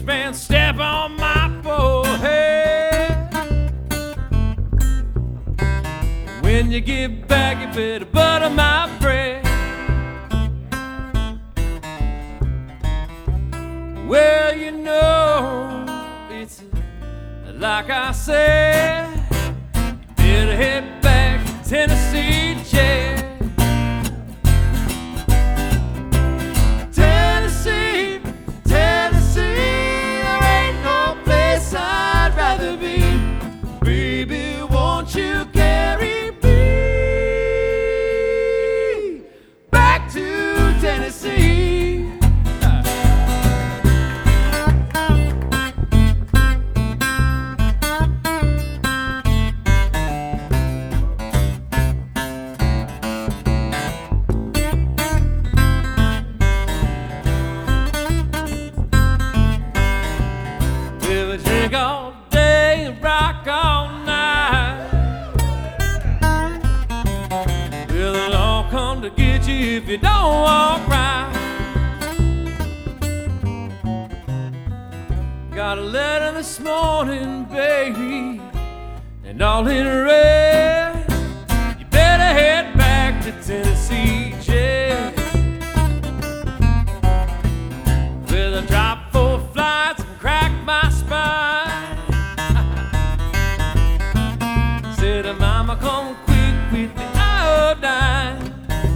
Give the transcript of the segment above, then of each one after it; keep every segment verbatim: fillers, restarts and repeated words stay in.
man step on my forehead. When you get back, you better butter my bread. Well, you know, it's like I said, better head back to Tennessee, Jack. Tennessee, Tennessee, there ain't no place I'd rather be. Baby, won't you carry me back to Tennessee? Drink all day and rock all night. Well, the law come to get you if you don't walk right. Got a letter this morning, baby, and all in red. You better head back to Tennessee, Jack. With a drop four flights and crack my spine. Said, Mama, come quick with the iodine.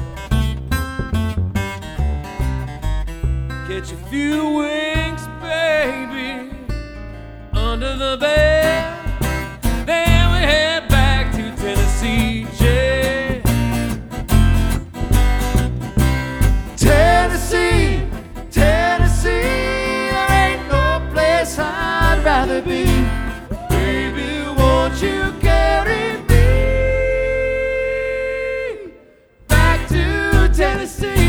Catch a few wings, baby, under the bed. Then we head back to Tennessee, Jack. Tennessee, Tennessee, there ain't no place I'd rather be. Baby, won't you carry me back to Tennessee?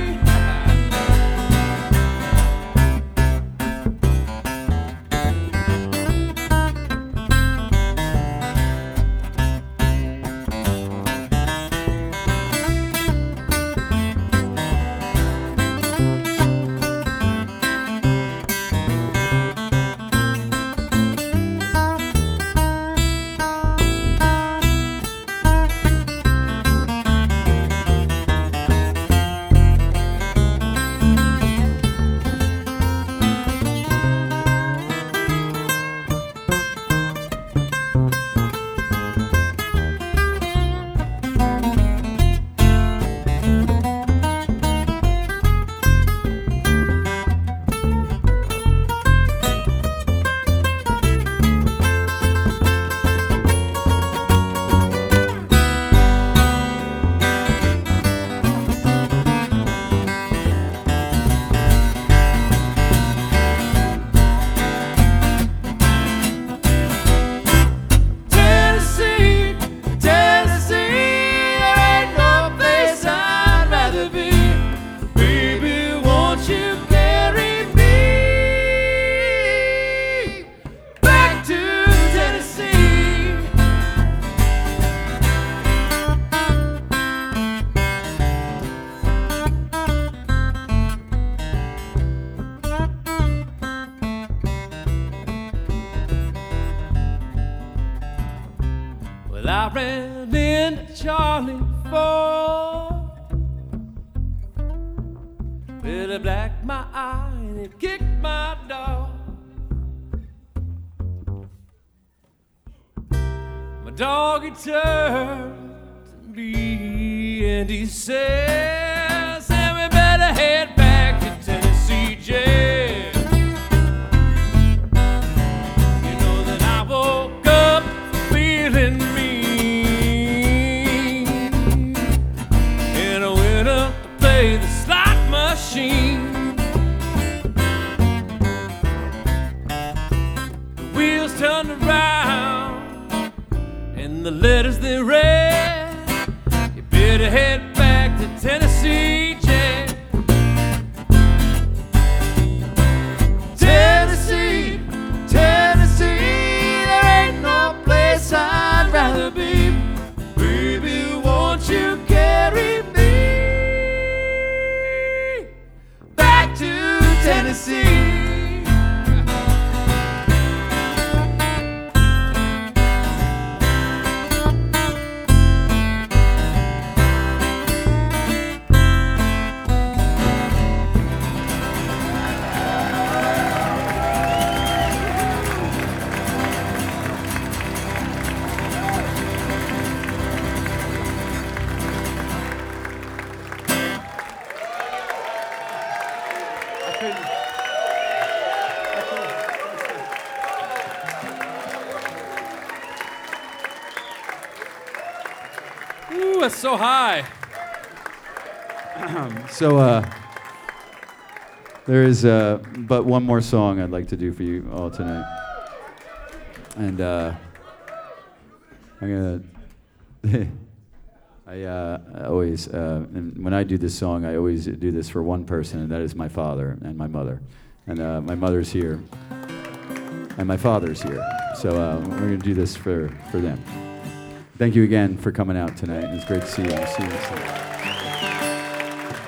Well, I ran into Charlie Ford. Well, he blacked my eye and he kicked my dog. My dog, he turned to me and he says, "Sam, we better head back to Tennessee, Jack." You know that I woke up feeling mean, and I went up to play the slot machine. The wheels turned around and the letters they read, "You better head back to Tennessee, Jack." Tennessee, Tennessee, there ain't no place I'd rather be. Baby, won't you carry me back to Tennessee? couldn't. Ooh, that's so high. So, uh, there is uh, but one more song I'd like to do for you all tonight. And uh, I'm gonna. I, uh, I always, uh, and when I do this song, I always do this for one person, and that is my father and my mother. And uh, my mother's here, and my father's here. So uh, we're gonna do this for, for them. Thank you again for coming out tonight. It's great to see you. See you soon.